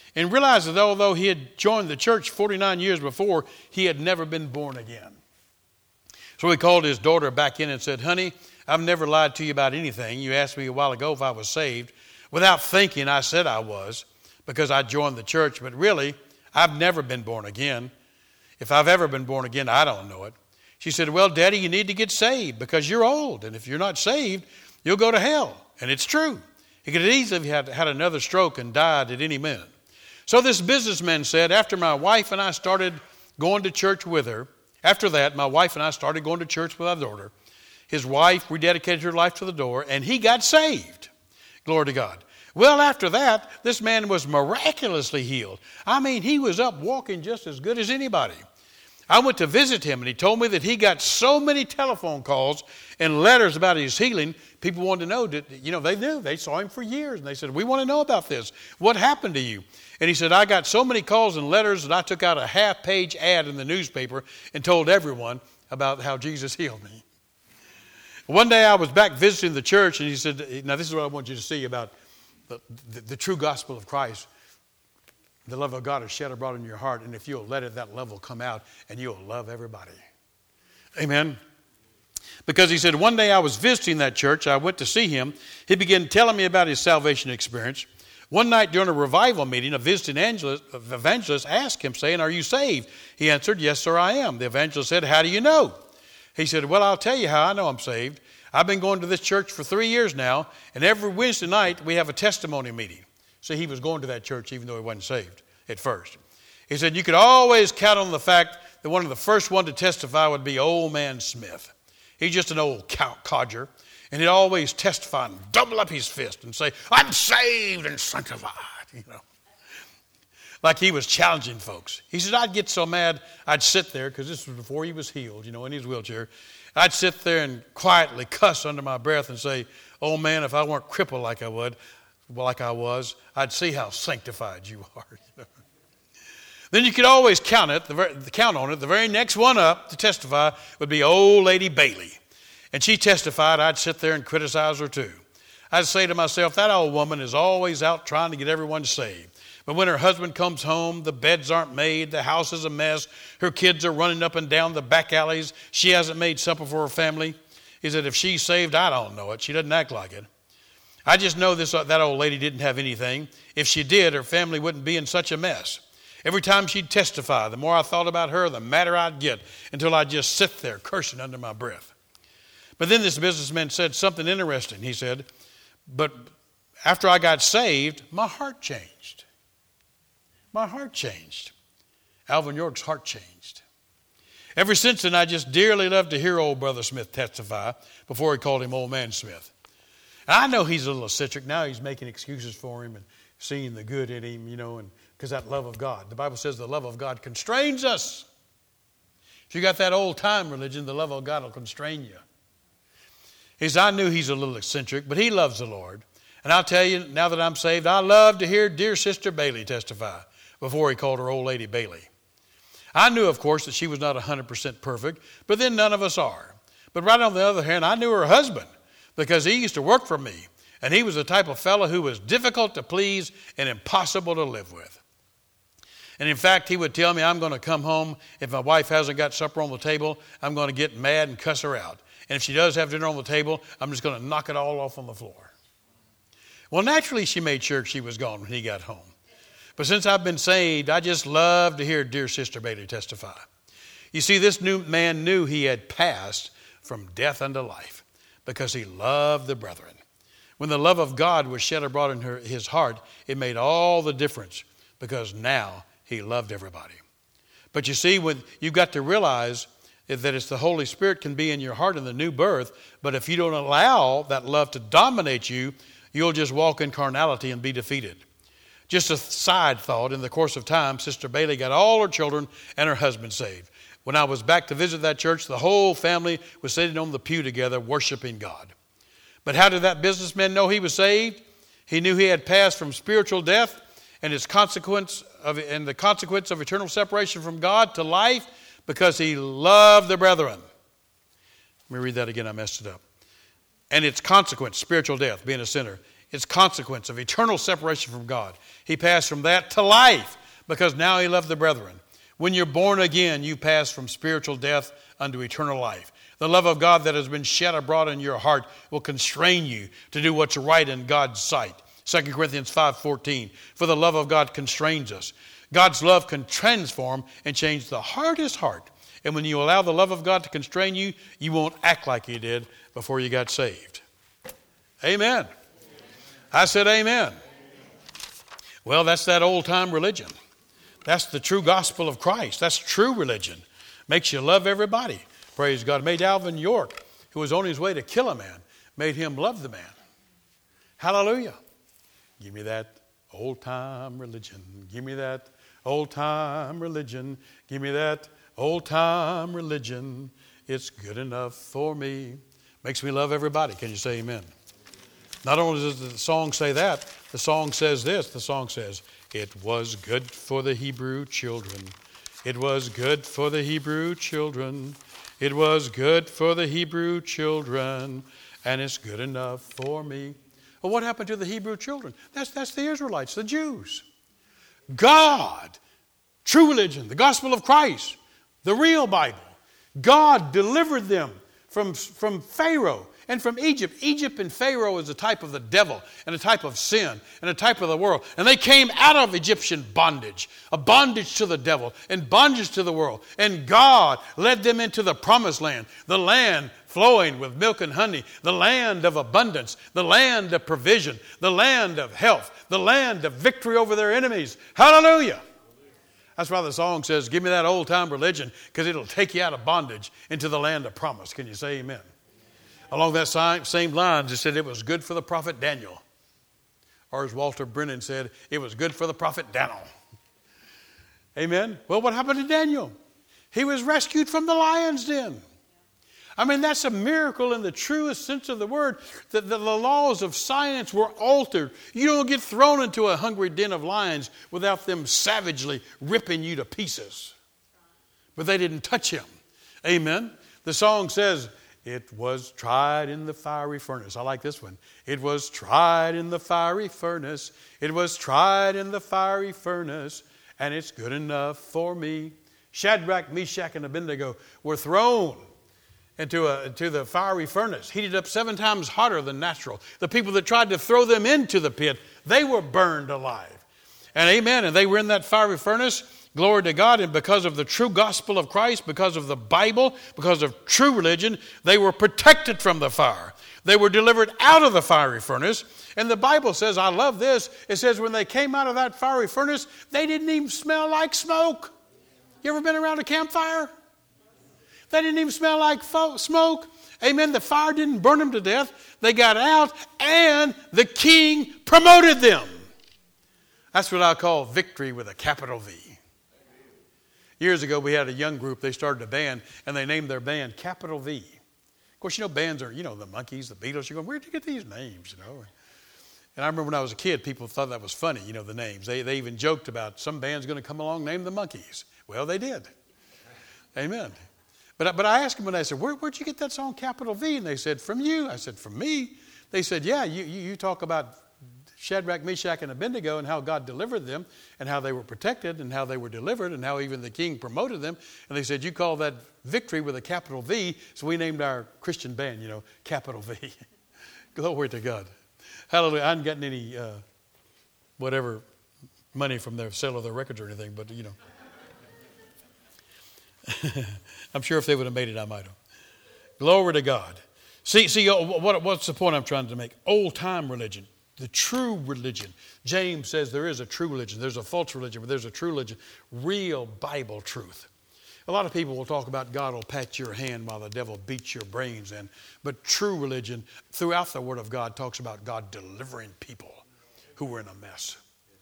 and realized that although he had joined the church forty-nine years before, he had never been born again. So he called his daughter back in and said, honey, I've never lied to you about anything. You asked me a while ago if I was saved. Without thinking, I said I was because I joined the church. But really, I've never been born again. If I've ever been born again, I don't know it. She said, well, Daddy, you need to get saved because you're old. And if you're not saved, you'll go to hell. And it's true. He could have easily had, had another stroke and died at any minute. So this businessman said, after my wife and I started going to church with her, after that, my wife and I started going to church with our daughter. His wife rededicated her life to the Lord, and he got saved. Glory to God. Well, after that, this man was miraculously healed. I mean, he was up walking just as good as anybody. I went to visit him, and he told me that he got so many telephone calls and letters about his healing. People wanted to know, that, you know, they knew. They saw him for years, and they said, we want to know about this. What happened to you? And he said, I got so many calls and letters that I took out a half-page ad in the newspaper and told everyone about how Jesus healed me. One day I was back visiting the church, and he said, now this is what I want you to see about the, the, the true gospel of Christ. The love of God is shed abroad in your heart, and if you'll let it, that love will come out, and you'll love everybody. Amen. Because he said, one day I was visiting that church. I went to see him. He began telling me about his salvation experience. One night during a revival meeting, a visiting evangelist asked him, saying, are you saved? He answered, yes, sir, I am. The evangelist said, how do you know? He said, well, I'll tell you how I know I'm saved. I've been going to this church for three years now, and every Wednesday night we have a testimony meeting. So he was going to that church even though he wasn't saved at first. He said, you could always count on the fact that one of the first one to testify would be Old Man Smith. He's just an old codger, and he'd always testify and double up his fist and say, I'm saved and sanctified, you know. Like he was challenging folks. He said, I'd get so mad, I'd sit there, because this was before he was healed, you know, in his wheelchair. I'd sit there and quietly cuss under my breath and say, oh man, if I weren't crippled like I would, well, like I was, I'd see how sanctified you are. You know? Then you could always count it, the, very, count on it. The very next one up to testify would be old lady Bailey. And she testified, I'd sit there and criticize her too. I'd say to myself, that old woman is always out trying to get everyone saved. But when her husband comes home, the beds aren't made, the house is a mess, her kids are running up and down the back alleys, she hasn't made supper for her family. He said, if she's saved, I don't know it. She doesn't act like it. I just know this, that old lady didn't have anything. If she did, her family wouldn't be in such a mess. Every time she'd testify, the more I thought about her, the madder I'd get until I'd just sit there cursing under my breath. But then this businessman said something interesting. He said, but after I got saved, my heart changed. My heart changed. Alvin York's heart changed. Ever since then, I just dearly love to hear old Brother Smith testify before he called him Old Man Smith. And I know he's a little eccentric. Now he's making excuses for him and seeing the good in him, you know, and because that love of God. The Bible says the love of God constrains us. If you got that old-time religion, the love of God will constrain you. He says, I knew he's a little eccentric, but he loves the Lord. And I'll tell you, now that I'm saved, I love to hear dear Sister Bailey testify before he called her Old Lady Bailey. I knew, of course, that she was not one hundred percent perfect, but then none of us are. But right on the other hand, I knew her husband because he used to work for me, and he was the type of fellow who was difficult to please and impossible to live with. And in fact, he would tell me, I'm going to come home. If my wife hasn't got supper on the table, I'm going to get mad and cuss her out. And if she does have dinner on the table, I'm just going to knock it all off on the floor. Well, naturally, she made sure she was gone when he got home. But since I've been saved, I just love to hear dear Sister Bailey testify. You see, this new man knew he had passed from death unto life because he loved the brethren. When the love of God was shed abroad in her, his heart, it made all the difference because now he loved everybody. But you see, when you've got to realize that it's the Holy Spirit can be in your heart in the new birth, but if you don't allow that love to dominate you, you'll just walk in carnality and be defeated. Just a side thought, in the course of time, Sister Bailey got all her children and her husband saved. When I was back to visit that church, the whole family was sitting on the pew together worshiping God. But how did that businessman know he was saved? He knew he had passed from spiritual death and its consequence of and the consequence of eternal separation from God to life because he loved the brethren. Let me read that again. I messed it up. And its consequence, spiritual death, being a sinner, its consequence of eternal separation from God. He passed from that to life because now he loved the brethren. When you're born again, you pass from spiritual death unto eternal life. The love of God that has been shed abroad in your heart will constrain you to do what's right in God's sight. Second Corinthians five fourteen, for the love of God constrains us. God's love can transform and change the hardest heart. And when you allow the love of God to constrain you, you won't act like you did before you got saved. Amen. I said amen. Well, that's that old-time religion. That's the true gospel of Christ. That's true religion. Makes you love everybody. Praise God. Made Alvin York, who was on his way to kill a man, made him love the man. Hallelujah. Give me that old-time religion. Give me that old-time religion. Give me that old-time religion. It's good enough for me. Makes me love everybody. Can you say amen? Not only does the song say that, the song says this. The song says, it was good for the Hebrew children. It was good for the Hebrew children. It was good for the Hebrew children. And it's good enough for me. Well, what happened to the Hebrew children? That's, that's the Israelites, the Jews. God, true religion, the gospel of Christ, the real Bible. God delivered them from, from Pharaoh and from Egypt. Egypt and Pharaoh is a type of the devil and a type of sin and a type of the world. And they came out of Egyptian bondage, a bondage to the devil and bondage to the world. And God led them into the promised land, the land flowing with milk and honey, the land of abundance, the land of provision, the land of health, the land of victory over their enemies. Hallelujah. That's why the song says, give me that old-time religion, because it'll take you out of bondage into the land of promise. Can you say amen? Along that same lines, it said it was good for the prophet Daniel. Or as Walter Brennan said, it was good for the prophet Daniel. Amen? Well, what happened to Daniel? He was rescued from the lion's den. I mean, that's a miracle in the truest sense of the word, that the laws of science were altered. You don't get thrown into a hungry den of lions without them savagely ripping you to pieces. But they didn't touch him. Amen? The song says, it was tried in the fiery furnace. I like this one. It was tried in the fiery furnace. It was tried in the fiery furnace, and it's good enough for me. Shadrach, Meshach, and Abednego were thrown into, a, into the fiery furnace, heated up seven times hotter than natural. The people that tried to throw them into the pit, they were burned alive. And amen, and they were in that fiery furnace. Glory to God. And because of the true gospel of Christ, because of the Bible, because of true religion, they were protected from the fire. They were delivered out of the fiery furnace. And the Bible says, I love this, it says when they came out of that fiery furnace, they didn't even smell like smoke. You ever been around a campfire? They didn't even smell like fo- smoke. Amen. The fire didn't burn them to death. They got out and the king promoted them. That's what I call victory with a capital V. Years ago, we had a young group. They started a band, and they named their band Capital V. Of course, you know, bands are, you know, the Monkees, the Beatles. You're going, where'd you get these names, you know? And I remember when I was a kid, people thought that was funny, you know, the names. They, they even joked about some band's going to come along named the Monkees. Well, they did. Amen. But, but I asked them, and I said, Where, where'd you get that song Capital V? And they said, from you. I said, from me? They said, yeah, you, you, you talk about Shadrach, Meshach, and Abednego and how God delivered them and how they were protected and how they were delivered and how even the king promoted them. And they said, you call that victory with a capital V. So we named our Christian band, you know, Capital V. Glory to God. Hallelujah. I hadn't gotten any uh, whatever money from their sale of their records or anything, but, you know. I'm sure if they would have made it, I might have. Glory to God. See, see, what, what's the point I'm trying to make? Old-time religion. The true religion. James says there is a true religion. There's a false religion, but there's a true religion. Real Bible truth. A lot of people will talk about God will pat your hand while the devil beats your brains in. But true religion, throughout the Word of God, talks about God delivering people who were in a mess.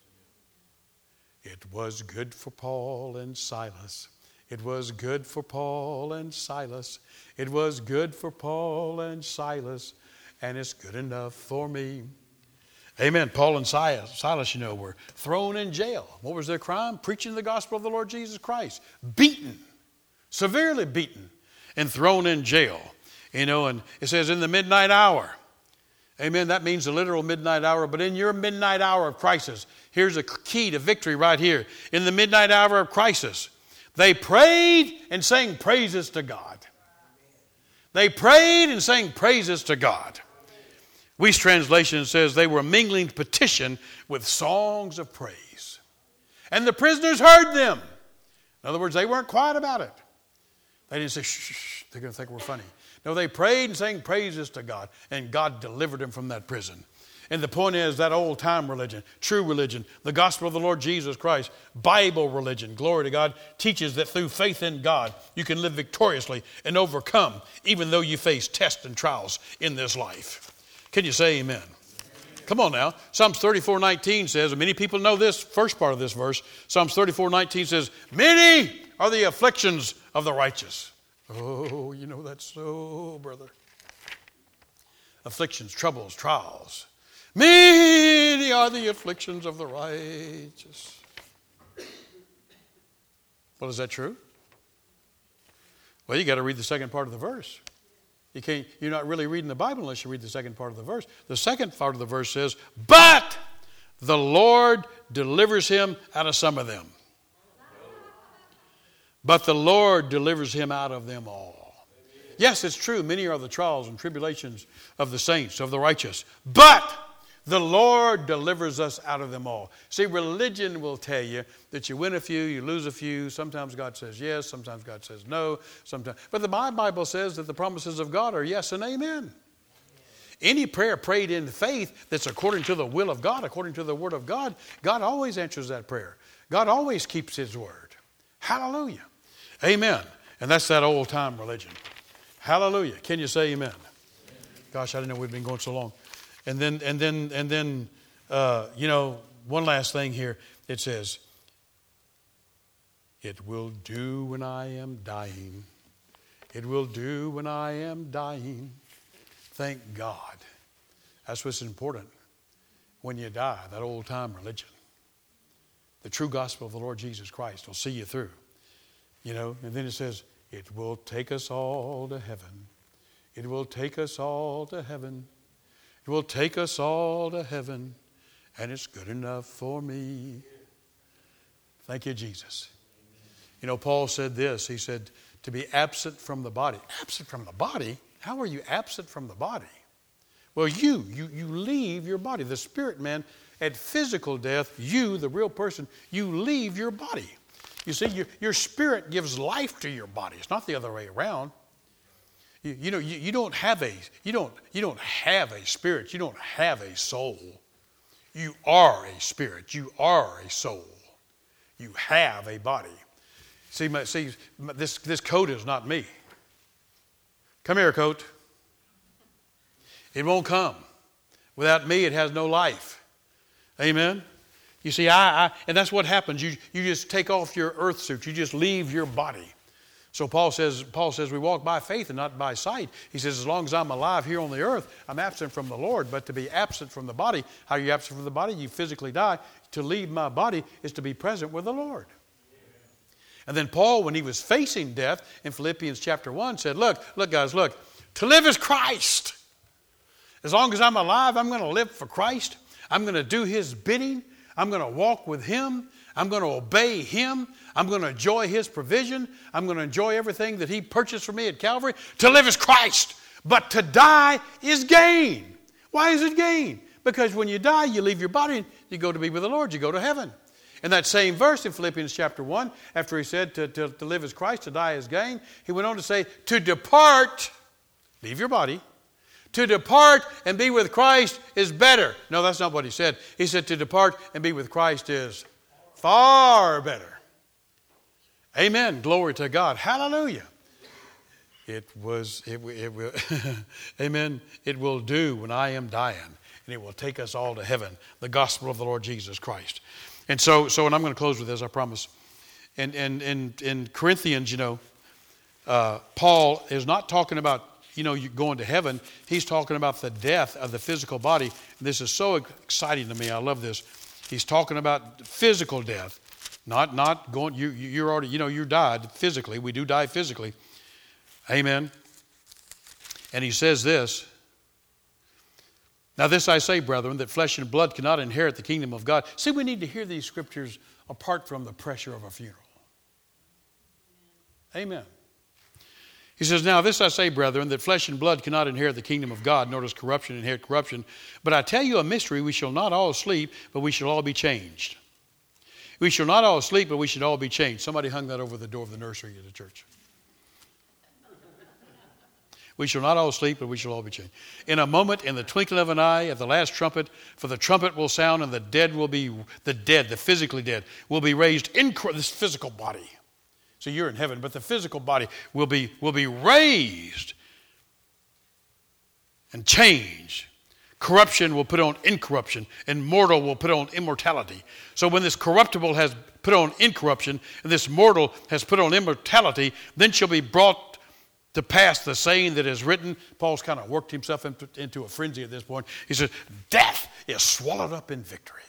It was good for Paul and Silas. It was good for Paul and Silas. It was good for Paul and Silas. And it's good enough for me. Amen. Paul and Silas, you know, were thrown in jail. What was their crime? Preaching the gospel of the Lord Jesus Christ. Beaten. Severely beaten. And thrown in jail. You know, and it says in the midnight hour. Amen. That means the literal midnight hour. But in your midnight hour of crisis, here's a key to victory right here. In the midnight hour of crisis, they prayed and sang praises to God. They prayed and sang praises to God. Wuest translation says they were mingling petition with songs of praise. And the prisoners heard them. In other words, they weren't quiet about it. They didn't say, shh, shh, shh, they're going to think we're funny. No, they prayed and sang praises to God, and God delivered them from that prison. And the point is that old-time religion, true religion, the gospel of the Lord Jesus Christ, Bible religion, glory to God, teaches that through faith in God, you can live victoriously and overcome, even though you face tests and trials in this life. Can you say amen? Come on now. Psalms thirty-four nineteen says, and many people know this first part of this verse. Psalms thirty-four nineteen says, many are the afflictions of the righteous. Oh, you know that's so, brother. Afflictions, troubles, trials. Many are the afflictions of the righteous. Well, is that true? Well, you got to read the second part of the verse. You can't, you're not really reading the Bible unless you read the second part of the verse. The second part of the verse says, but the Lord delivers him out of some of them. But the Lord delivers him out of them all. Yes, it's true. Many are the trials and tribulations of the saints, of the righteous. But the Lord delivers us out of them all. See, religion will tell you that you win a few, you lose a few. Sometimes God says yes, sometimes God says no. Sometimes, but the Bible says that the promises of God are yes and amen. Any prayer prayed in faith that's according to the will of God, according to the word of God, God always answers that prayer. God always keeps his word. Hallelujah. Amen. And that's that old-time religion. Hallelujah. Can you say amen? Amen? Gosh, I didn't know we'd been going so long. And then, and then, and then, uh, you know, one last thing here. It says, it will do when I am dying. It will do when I am dying. Thank God. That's what's important. When you die, that old-time religion. The true gospel of the Lord Jesus Christ will see you through. You know, and then it says, it will take us all to heaven. It will take us all to heaven. It will take us all to heaven. And it's good enough for me. Thank you, Jesus. You know, Paul said this. He said, to be absent from the body. Absent from the body? How are you absent from the body? Well, you, you, you leave your body. The spirit man, at physical death, you, the real person, you leave your body. You see, your, your spirit gives life to your body. It's not the other way around. You, you know, you, you don't have a you don't you don't have a spirit. You don't have a soul. You are a spirit. You are a soul. You have a body. See, my, see, my, this this coat is not me. Come here, coat. It won't come. Without me, it has no life. Amen. You see, I, I, and that's what happens. You, you just take off your earth suit. You just leave your body. So Paul says, Paul says we walk by faith and not by sight. He says, as long as I'm alive here on the earth, I'm absent from the Lord. But to be absent from the body, how are you absent from the body? You physically die. To leave my body is to be present with the Lord. And then Paul, when he was facing death in Philippians chapter one, said, look, look, guys, look. To live is Christ. As long as I'm alive, I'm going to live for Christ. I'm going to do his bidding. I'm going to walk with him. I'm going to obey him. I'm going to enjoy his provision. I'm going to enjoy everything that he purchased for me at Calvary. To live is Christ, but to die is gain. Why is it gain? Because when you die, you leave your body, you go to be with the Lord, you go to heaven. In that same verse in Philippians chapter one, after he said to, to, to live is Christ, to die is gain, he went on to say, to depart, leave your body, to depart and be with Christ is better. No, that's not what he said. He said to depart and be with Christ is far better. Amen. Glory to God. Hallelujah. It was, it, it will, amen. It will do when I am dying, and it will take us all to heaven. The gospel of the Lord Jesus Christ. And so, so, and I'm going to close with this, I promise. And and in in Corinthians, you know, uh, Paul is not talking about, you know, you going to heaven. He's talking about the death of the physical body. This is so exciting to me. I love this. He's talking about physical death, not not going. You you're already, you know, you died physically. We do die physically. Amen. And he says this. Now this I say, brethren, that flesh and blood cannot inherit the kingdom of God. See, we need to hear these scriptures apart from the pressure of a funeral. Amen. He says, now this I say, brethren, that flesh and blood cannot inherit the kingdom of God, nor does corruption inherit corruption. But I tell you a mystery, we shall not all sleep, but we shall all be changed. We shall not all sleep, but we should all be changed. Somebody hung that over the door of the nursery at the church. We shall not all sleep, but we shall all be changed. In a moment, in the twinkling of an eye, at the last trumpet, for the trumpet will sound, and the dead will be, the dead, the physically dead, will be raised in this physical body. So you're in heaven, but the physical body will be, will be raised and changed. Corruption will put on incorruption, and mortal will put on immortality. So when this corruptible has put on incorruption, and this mortal has put on immortality, then shall be brought to pass the saying that is written. Paul's kind of worked himself into, into a frenzy at this point. He says, death is swallowed up in victory.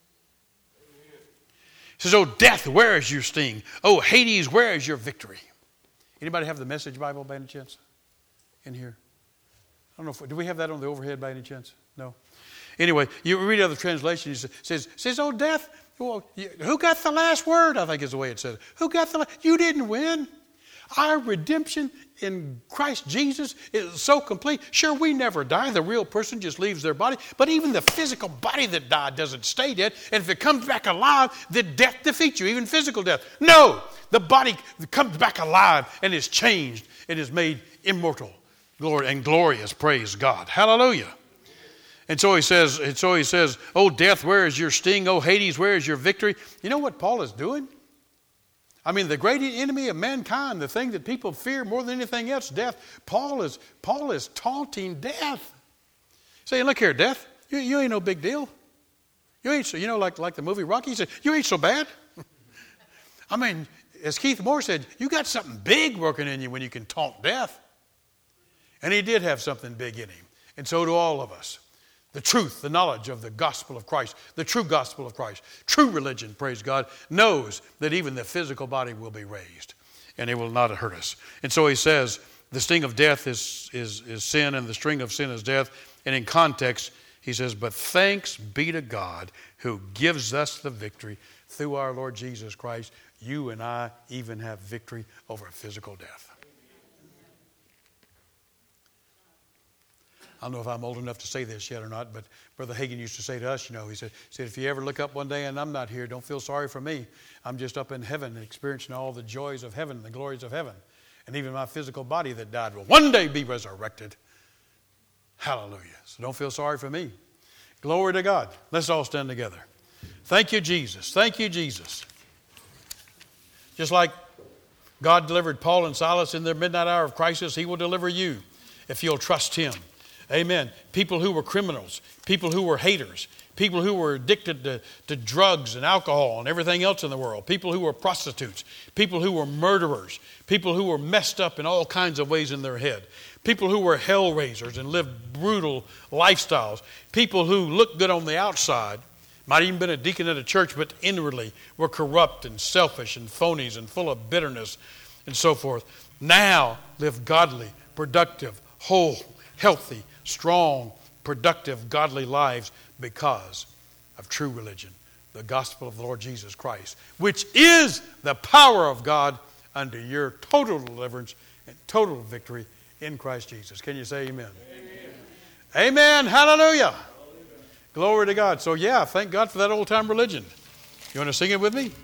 He says, oh, death, where is your sting? Oh, Hades, where is your victory? Anybody have the Message Bible by any chance in here? I don't know if, do we have that on the overhead by any chance? No. Anyway, you read other translations, it says, says, oh, death, well, who got the last word? I think is the way it says. Who got the last? You didn't win. Our redemption in Christ Jesus is so complete. Sure, we never die. The real person just leaves their body. But even the physical body that died doesn't stay dead. And if it comes back alive, then death defeats you, even physical death. No, the body comes back alive and is changed and is made immortal. Glory and glorious, praise God. Hallelujah. And so he says, and so he says, oh, death, where is your sting? Oh, Hades, where is your victory? You know what Paul is doing? I mean, the great enemy of mankind, the thing that people fear more than anything else, death. Paul is, Paul is taunting death. Saying, look here, death, you, you ain't no big deal. You ain't so, you know, like, like the movie Rocky, he said, you ain't so bad. I mean, as Keith Moore said, you got something big working in you when you can taunt death. And he did have something big in him. And so do all of us. The truth, the knowledge of the gospel of Christ, the true gospel of Christ, true religion, praise God, knows that even the physical body will be raised and it will not hurt us. And so he says, the sting of death is, is, is sin and the string of sin is death. And in context, he says, but thanks be to God who gives us the victory through our Lord Jesus Christ. You and I even have victory over physical death. I don't know if I'm old enough to say this yet or not, but Brother Hagin used to say to us, you know, he said, he said, if you ever look up one day and I'm not here, don't feel sorry for me. I'm just up in heaven and experiencing all the joys of heaven, the glories of heaven. And even my physical body that died will one day be resurrected. Hallelujah. So don't feel sorry for me. Glory to God. Let's all stand together. Thank you, Jesus. Thank you, Jesus. Just like God delivered Paul and Silas in their midnight hour of crisis, he will deliver you if you'll trust him. Amen. People who were criminals, people who were haters, people who were addicted to, to drugs and alcohol and everything else in the world, people who were prostitutes, people who were murderers, people who were messed up in all kinds of ways in their head, people who were hell raisers and lived brutal lifestyles, people who looked good on the outside, might even been a deacon at a church, but inwardly were corrupt and selfish and phonies and full of bitterness and so forth. Now live godly, productive, whole, healthy, strong, productive, godly lives because of true religion, the gospel of the Lord Jesus Christ, which is the power of God unto your total deliverance and total victory in Christ Jesus. Can you say amen? Amen. Amen. Hallelujah. Hallelujah. Glory to God. So yeah, thank God for that old-time religion. You want to sing it with me?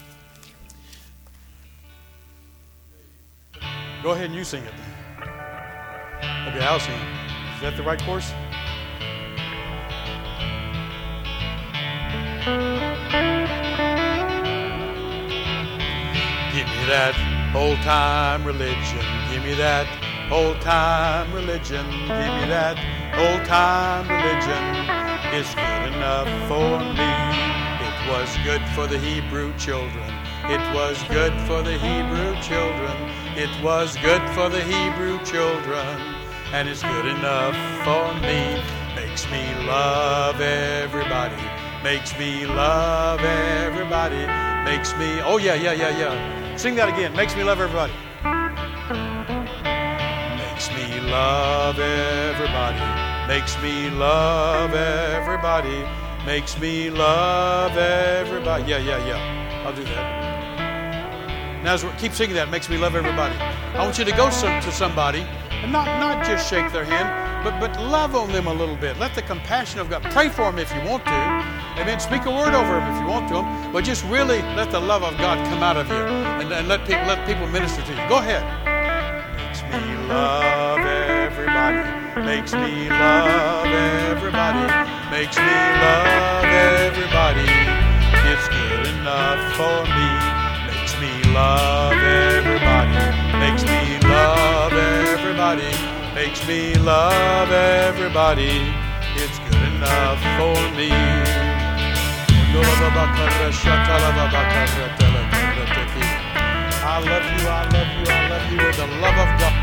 Go ahead and you sing it then. Okay, I'll sing it. Is that the right course? Give me that old-time religion. Give me that old-time religion. Give me that old-time religion. It's good enough for me. It was good for the Hebrew children. It was good for the Hebrew children. It was good for the Hebrew children. And it's good enough for me. Makes me love everybody. Makes me love everybody. Makes me, oh yeah, yeah, yeah, yeah. Sing that again. Makes me love everybody. Makes me love everybody. makes me love everybody, makes me love everybody. Yeah, yeah, yeah. I'll do that. Now, as we keep singing that, makes me love everybody. I want you to go some, to somebody and not, not just shake their hand, but, but love on them a little bit. Let the compassion of God, pray for them if you want to. Amen. Speak a word over them if you want to them, but just really let the love of God come out of you and, and let people let people minister to you. Go ahead. Makes me love everybody. Makes me love everybody. Makes me love everybody. It's good enough for me. Makes me love everybody. Makes me love everybody. Makes me love everybody. It's good enough for me. I love you, I love you, I love you with the love of God.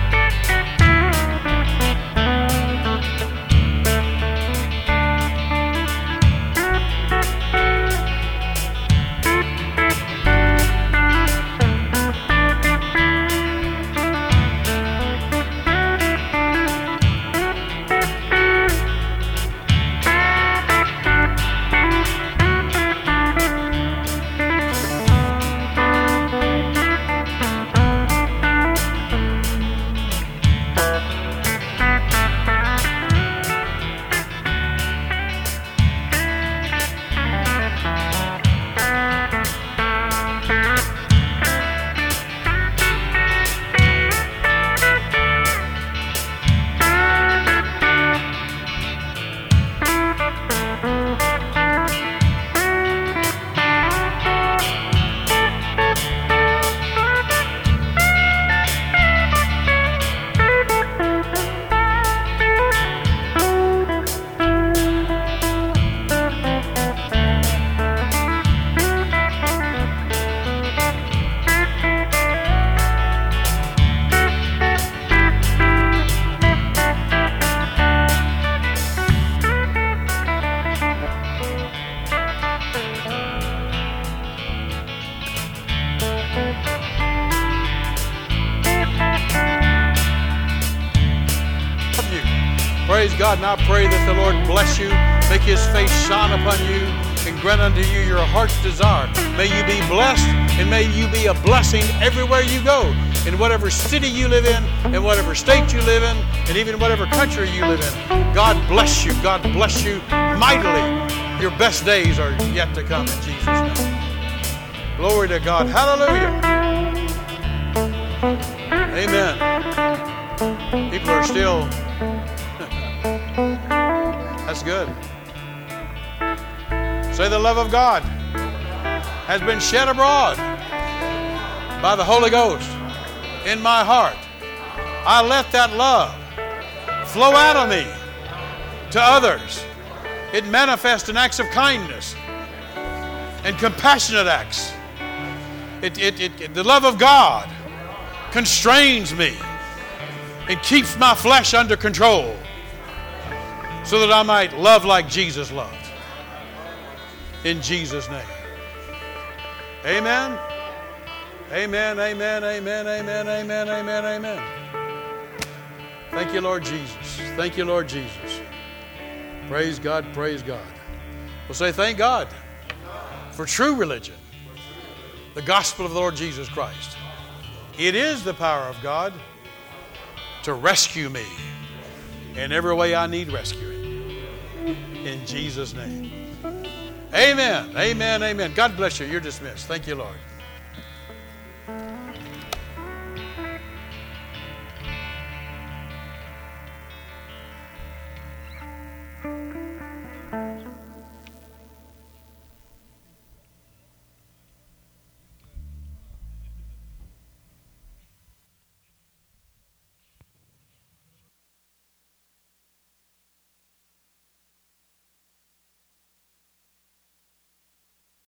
Praise God, and I pray that the Lord bless you, make His face shine upon you, and grant unto you your heart's desire. May you be blessed, and may you be a blessing everywhere you go, in whatever city you live in, in whatever state you live in, and even whatever country you live in. God bless you. God bless you mightily. Your best days are yet to come in Jesus' name. Glory to God. Hallelujah. Amen. People are still... That's good. Say, the love of God has been shed abroad by the Holy Ghost in my heart. I let that love flow out of me to others. It manifests in acts of kindness and compassionate acts. It, it, it, it, the love of God constrains me and keeps my flesh under control, so that I might love like Jesus loved. In Jesus' name. Amen. Amen, amen, amen, amen, amen, amen, amen. Thank you, Lord Jesus. Thank you, Lord Jesus. Praise God, praise God. We'll say thank God for true religion, the gospel of the Lord Jesus Christ. It is the power of God to rescue me in every way I need rescuing. In Jesus' name. Amen. Amen. Amen. God bless you. You're dismissed. Thank you, Lord.